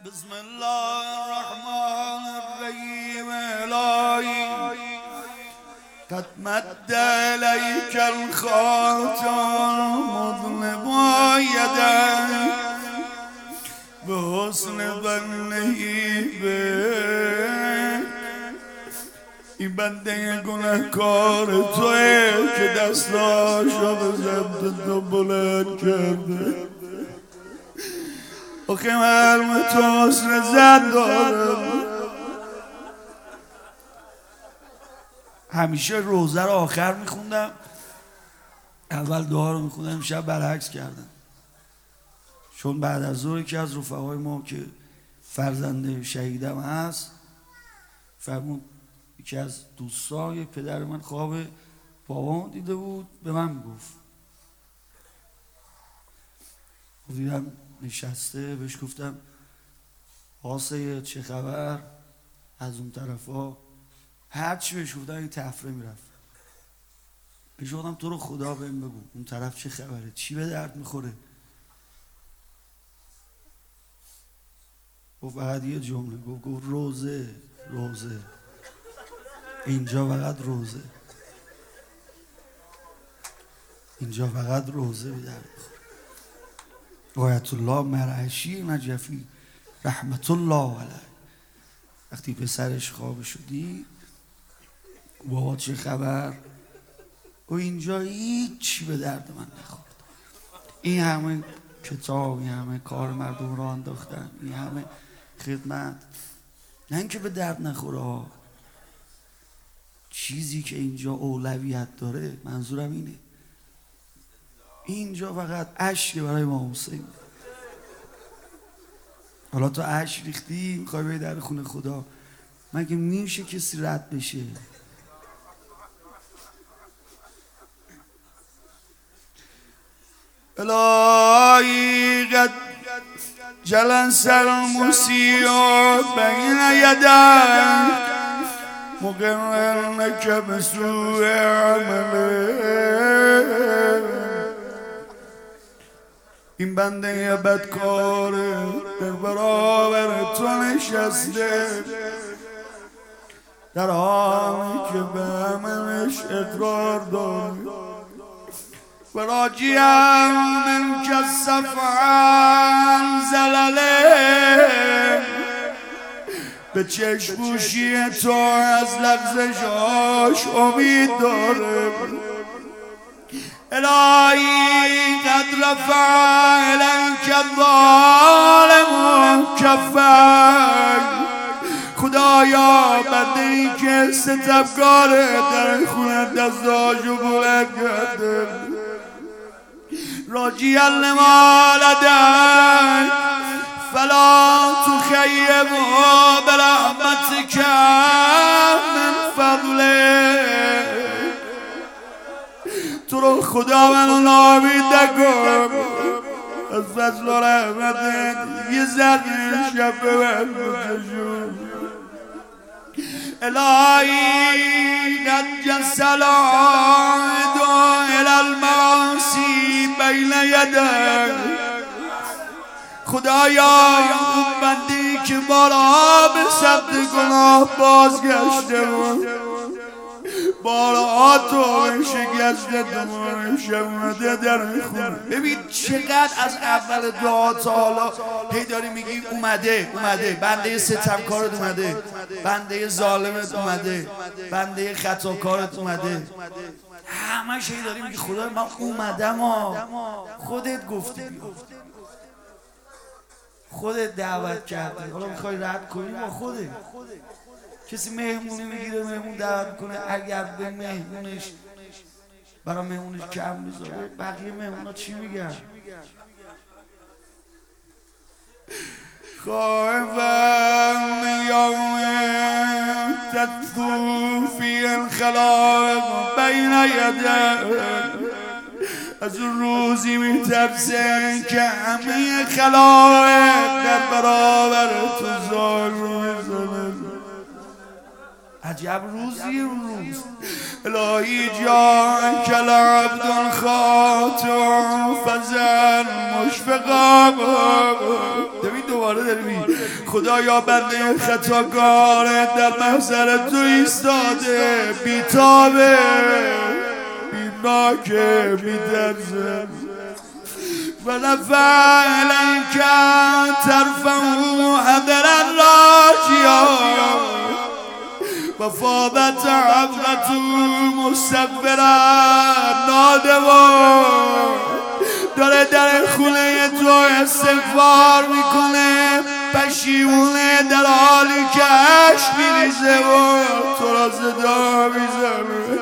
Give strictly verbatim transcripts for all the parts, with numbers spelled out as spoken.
بسم الله الرحمن الرحيم الهي قد مد إليك الخاتم مظلما يديك بحسن ظنه بك این بنده گناهکار توئه که دستاشو به سمت تو بلند کرده آخه مرم تو حسن زن دارم. همیشه روزه رو آخر میخوندم، اول دعا رو میخوندم، شب برعکس کردم چون بعد از ظهر یکی از رفقای ما که فرزند شهیدم هست فرمود یکی از دوستای پدر من خواب بابام دیده بود به من گفت دیدم نشسته بهش گفتم آسه چه خبر از اون طرفا هر چی بهش گفتم این تفره میرفت بهش گفتم تو رو خدا بهم بگو اون طرف چه خبره چی به درد میخوره گفت فقط یه جمله گفت گفت روزه روزه اینجا فقط روزه اینجا فقط روزه به درد میخوره. آیت الله مرعشی نجفی رحمت الله علیه وقتی پسرش خواب شدی بابا چه خبر و اینجا هیچی به درد من نخورد، این همه کتاب این همه کار مردم را انداختن این همه خدمت نه اینکه به درد نخوره، چیزی که اینجا اولویت داره منظورم اینه اینجا فقط اشک برای امام حسین. حالا تو اشک ریختی میخوای بری در خونه خدا مگه میشه کسی رد بشه؟ الهی قد جلس المسیء بین یدیک مقرنک بسوء عمله. این بنده بدکار در برابر تو نشسته در حالی که به عملش اقرار داره و راجعا منک الصفعا زلله به چشموشی تو از لغزشاش امید داره. الهی قد رفع الیک الظالم کفک خدایا بنده ای که ستمکاره در خونه دستاشو بلند کرده راجعا لما لدیک فلا تخیبه برحمتک من فضلک. تو رو خدا منو ناامید نکن از فضل و رحمتت یه ذره شب به من بکشون. الهی قد جس العائد الی المعاصی بین یدیک خدایا اون بندی که بارها به سمت گناه بازگشته بود بارها تو شکسته دمارش اومده در خونه. ببین چقدر از اول دعا تا حالا هی داری میگی اومده اومده بنده ستمکارت اومده بنده ظالمت اومده بنده خطاکارت اومده همش هی داری میگی خدا من اومدم ها خودت گفتی خودت دعوت کردی حالا میخوای رد کنی با خودت. کسی مهمونی میگیره مهمون دعوت کنه اگر به مهمونش برای مهمونش کم میذاره بقیه مهمونا چی میگن؟ خائفا من یوم تطفو فی الخلائق بین یدیک از اون روزی میترسه که همه خلائق در برابر تو زانو میزنن عجب روزی روز. الهی جان کل عبد خاطر فزن مشفقا. ببین دوباره داری می خدایا بنده خطاکار در محضر تو ایستاده، بیتابه بیمناکه بیدرزه ونفع إليك ترفعه حذرا راجيا وفاضت عبرة مستغفرا نادما. داره در خونه تو استغفار میکنه، پشیمونه در حالی که عشق میریزه و تو را صدا میزنه.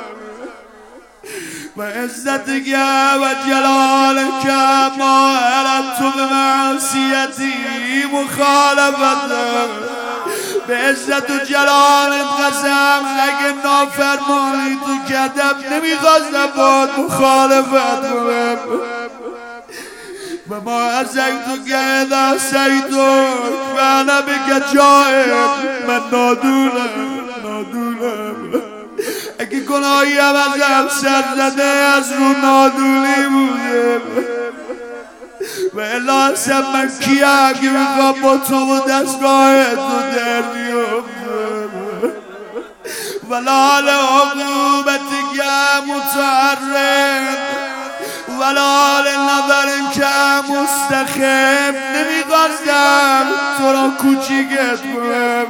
و عزتك و جلالك ما اردت بمعصیتی مخالفتك. به عزت و جلالت قسم اگه نافرمانی تو کردم نمیخواستم باید مخالفت کنم. و ما عصیتک اذا عصیتک و انا بک جاهد. من نادونم نادونم اگه گناهی هم ازم سر زده از رو نادونی بوده و الا اصلا من کیم که میخوام با تو و دستگاه تو در بیفتم. ولا لعقوبتک متعرض ولا لنظر که مستخف. نمیخواستم تو را کوچیکت کنم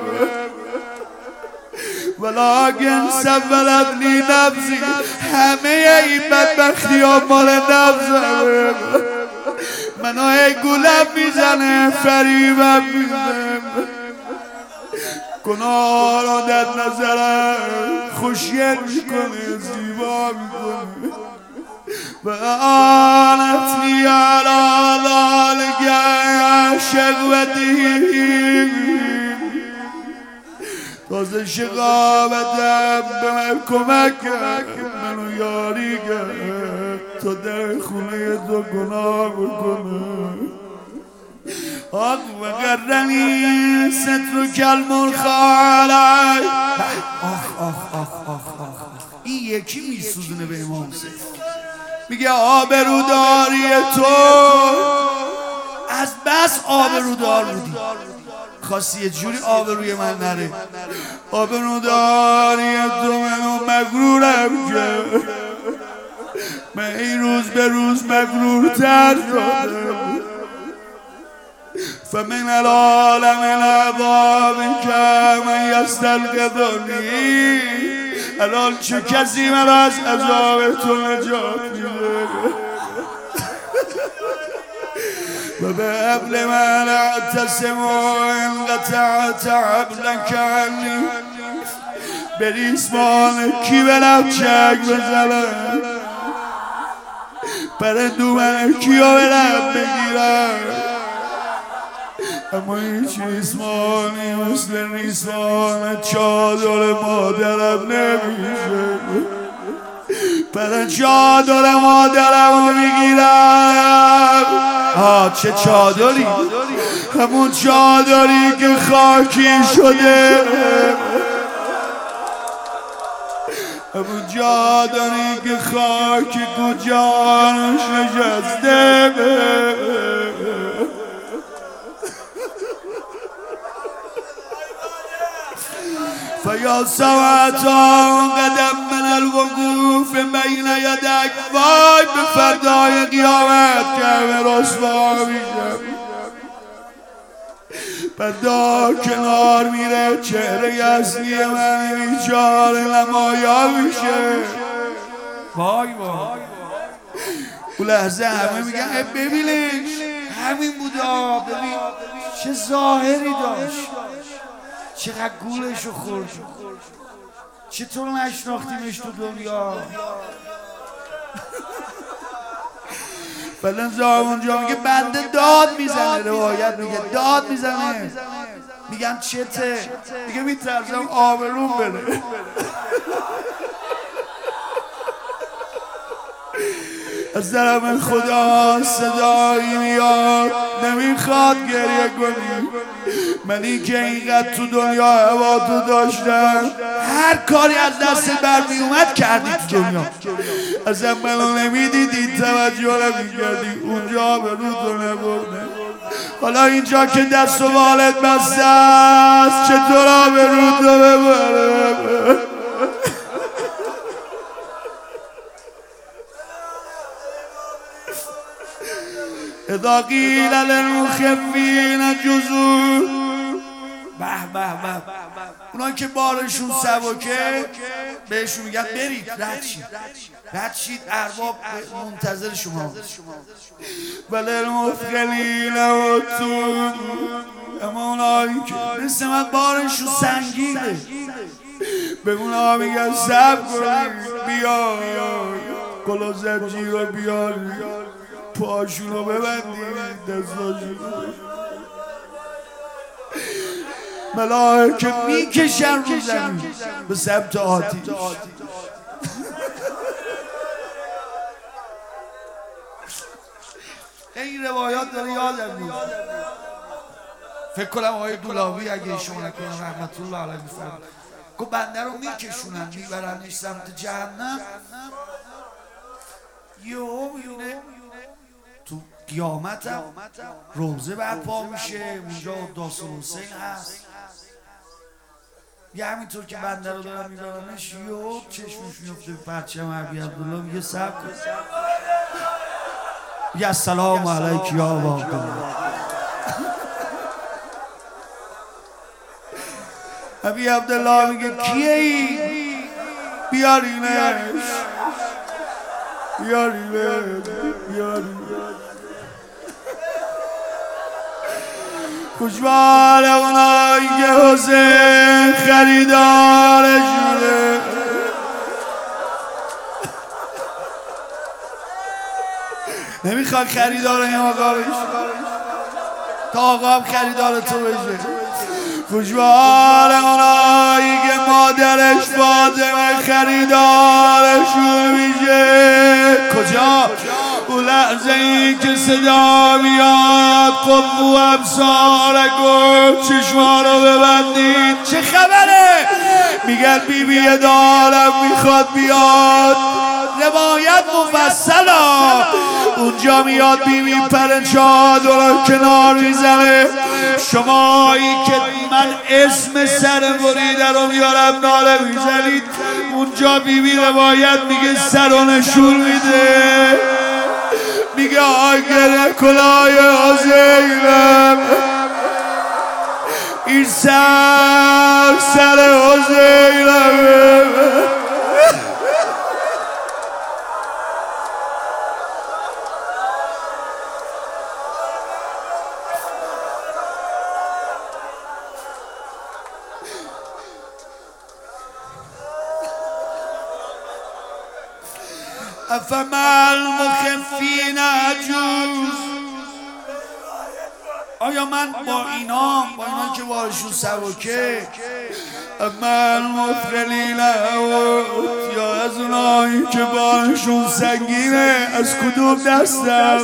ولكن سولت لی نفسی. همه این بدبختی ها مال نفسم. منو ای گولم میزنه فریبم میزنه. گناه را در نظرم خوشگل میکنه زیبا میکنه. و آنتنی علی ذلک شقوتی. تازه شقاوتم به من کمک کرد، منو یاری کرد تا در خونه تو گناه بکنم. آق و قرنی ستر کلمون خالی. آخ آخ آخ آخ آخ این یکی میسوزونه به امام حسین. میگه آبروداری تو از بس آبرودار بودی، خواستی یه جوری آبروی من نره. آبروداری تو منو مغرورم کرد. من این روز به روز مغرورتر شدم. فمن العالم العذاب که من یستلقذنی. الان چه کسی من از عذاب تو نجات میده و به حبل من اعتصم و انقطعت حبلک عنی. به ریسمان کی به لبچک بزنم، پرندو من کیو به لب بگیرم. اما هیچ ریسمانی مثل ریسمان چادر مادرم نمیشه. پرند چادر مادرم رو میگیرم. آه چه چادری؟ همون چادری که خاکی شده، همون چادری که خاکی کجاش نشسته. فیا سوعتا قدم من الوقوف بین یدک. وای به فردای قیامت که همه رسوا میشم. فردا کنار میره چهره اصلی من بیچاره نمایا میشه. وای وای اون لحظه همه میگن ببینش همین بودا، ببین چه ظاهری داشت، چقدر گولشو خورد، چطور نشناختیمش تو دنیا. فلنزا اونجا میگه بنده داد میزنه، روایت میگه داد میزنه. میگن چته؟ میگه میترسم آبروم بره. از درم خدا صدایی میاد نمیخواد گریه کنی. منی که اینقدر تو دنیا هوا تو داشتم، هر کاری از دست بر میومد کردی تو دنیا. ازم منو نمیدیدی، توجه نمیکردی، اونجا به رو تو نبرده. حالا اینجا که دست و بالت بسته است، چطورا به رو تو ببره؟ اذا قیل للمخفین جزور. به به به، اونایی که بارشون سبکه بهشون میگن برید رد شید، رد شید، ارباب منتظر شما. وللمثقلین عتود. اما اونایی که مثل من بارشون سنگینه، به اونا میگن صبر کنید، بیا کلا زنجیر رو بیار، پاشون رو ببندید، دستاشون ملائکه میکشن رو زمین به سمت آتیش. این روایات داره یادم میاد. فکر کنم آقای دولاوی اگه اشتباه نکنم رحمت الله علیه میفرماد، گفت بنده رو میکشونن میبرنش سمت جهنم، یهو میبینه تو قیامت هم روزه برپا میشه، اونجا عباس حسین هست. یه همینطور که بنده رو دارم میبرنش، یهو چشمش میفته به پرچم عربی عبدالله، میگه صبر کن، میگه السلام علیک یا ابا عبدالله. ابی عبدالله میگه کیه ای؟ بیارینش، بیارینش، بیارینش. خوشبال اونایی که حسین خریدارشونه. نمیخواد خریدار این آقا بشه، تا آقا هم خریدار تو بشه. خوشبال اونایی که مادرش فاطمه خریدارشون میشه. کجا؟ اون لحظه این که صدا میاد قفو ابصارکم، چشما رو ببندید. چه خبره؟ میگن بی بی عالم میخواد بیاد. روایت مفصلا اونجا میاد بی بی پر چادر رو کنار میزنه. شمایی که من اسم سر بریده رو میارم ناله میزنید، اونجا بی بی روایت میگه سر رو نشون میده، میگه آگر کلای حسینم، این سر سر حسینم. افما المخفین عجوز. آیا من با اینا با اینا که بارشون سبکه، اما المثقلین عتود، یا از اونایی که بارشون سنگینه، از کدوم دستم؟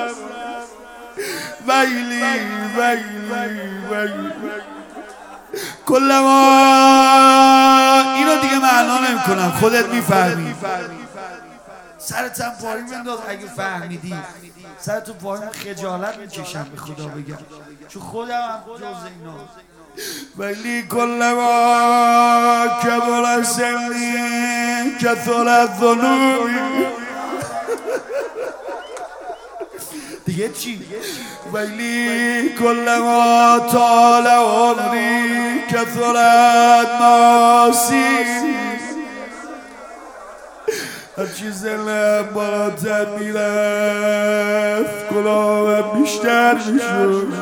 ویلی ویلی ویلی. کل ما اینو دیگه معنا نمی کنم، خودت میفهمی. سرت هم پایین بنداز اگه فهمیدی. سرتو پایین خجالت میکشم به خدا بگم، چون خودم هم جز اینا. ولی کل ما کبر سنی کثرت ذنوبی. دیگه چی؟ ولی کل ما طال عمری کثرت معاصی. هرچی زلم بالاتر میرفت گناهم بیشتر میشد،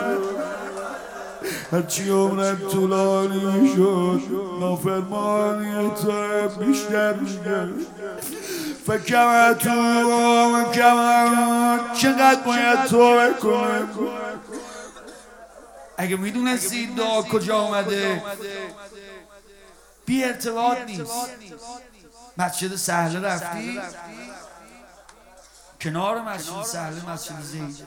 هرچی عمرم طولانی میشد نافرمانی تو بیشتر میشد. فکر تو کم چقدر باید توبه کنم. اگه میدونستی دعا کجا آمده، بی ارتباط نیست. مسجد سهله رفتی؟ کنار مسجد سهله مسجد زید.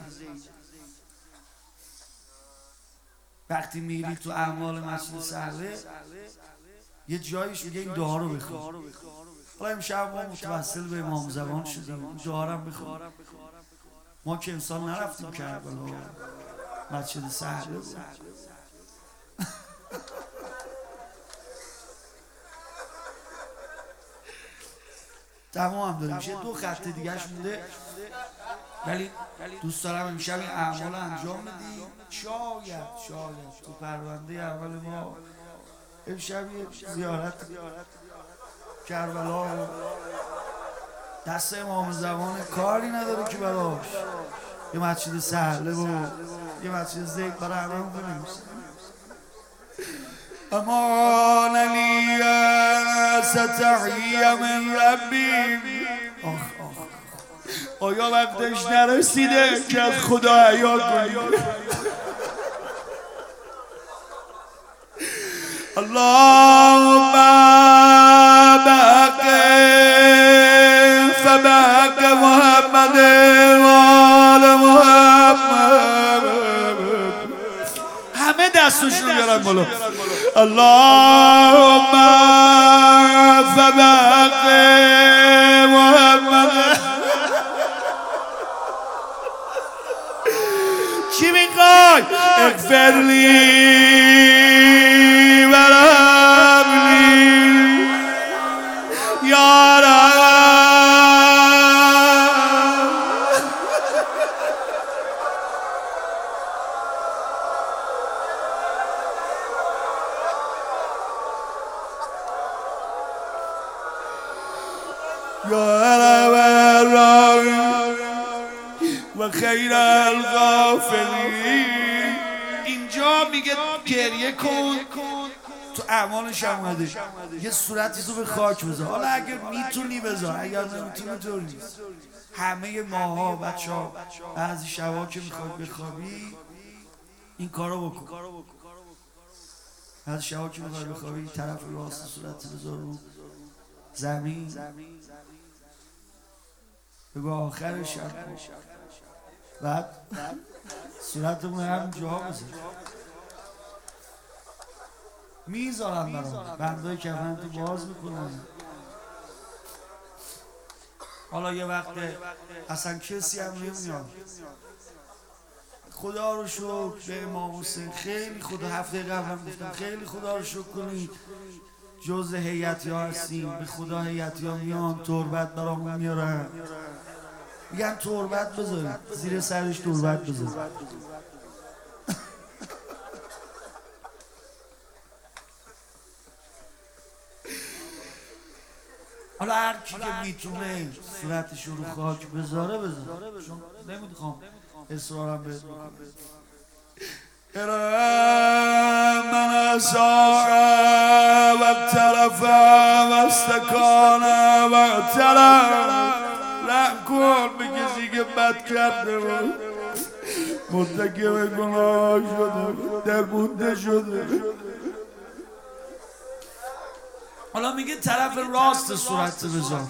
وقتی میری تو اعمال مسجد سهله یه جایش میگه این دعا رو بخون. حالا امشب ما متوسل به امام زمان شدیم، این دعا رو بخون. ما که امسال نرفتیم کربلا، مسجد سهله بود. تمام داریم میشه، دو خط دیگهش مونده، ولی دوست دارم امشب این اعمال انجام بدیم. شاید شاید تو پرونده اول ما امشب یه زیارت کربلا دست امام زمان کاری نداره که براش یه مسجد سهله و یه مسجد زید برای همه هم بنویسه. امان علی ستحیی من ربی. آخ آخ آیا وقتش نرسیده که از خدا حیا کنی؟ اللهم بحق فبحق محمد و آل محمد. همه دستشون رو بیارن بالا. اللهم فبحق محمد. چی میخوای؟ اغفر لی ورحمنی یا رب. یا رب الرحیم و خیر الغافرین. اینجا میگه گریه کن، تو اعمالش هم اومده یه صورتی تو به خاک بذار. حالا اگر میتونی بذار، اگر نمیتونی طور نیست. همه ماها بچه ها بعضی شبا که میخوای بخوابی این کارو بکن. بعضی شبا که میخوای بخوابی طرف راست صورت بذار رو زمین، بگو آخر شب بعد صورتمون هم جا بذار. میذارم برام بندای کفن تو باز میکنن. حالا یه وقت اصلا کسی هم نمیاد. خدا رو شکر به امام حسین خیلی خدا، هفته قبل هم گفتم خیلی خدا رو شکر کنید جز هیئتی ها هستیم. به خدا هیئتی ها میان تربت برامون میارن، میگن تربت بذارید زیر سرش تربت بذارید. حالا هر کی که میتونه صورتش رو خاک بذاره بذاره، چون نمیخوام اصرارم بهت بکنم. من اساء و اقترف و استکان و اقترف رحم کن به کسی که بد کرده بود، مرتکب گناه شده، دربونده شده. حالا میگه طرف راست صورت بذار.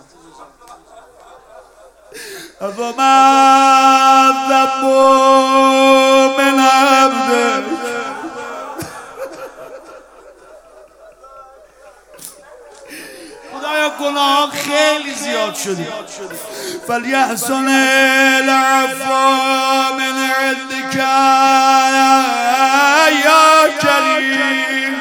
وما الذنب من عبدك خدایا گناه خیلی زیاد شده. فلیحسن العفو من عندك یا کریم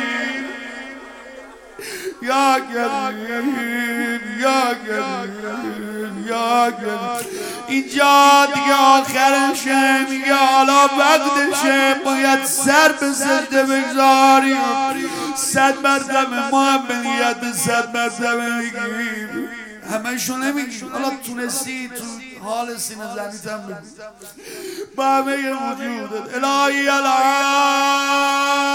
یا کریم یا کریم یا کریم. اینجا دیگه آخرشه، میگه حالا وقتشه باید سر به سجده بگذاریم، صد مرتبه محمدیت صد مرتبه میگیم. همه شو نمیگیم، حالا تونستی تو حال سینه زنیت هم بگیم با همه وجودت. الهی الان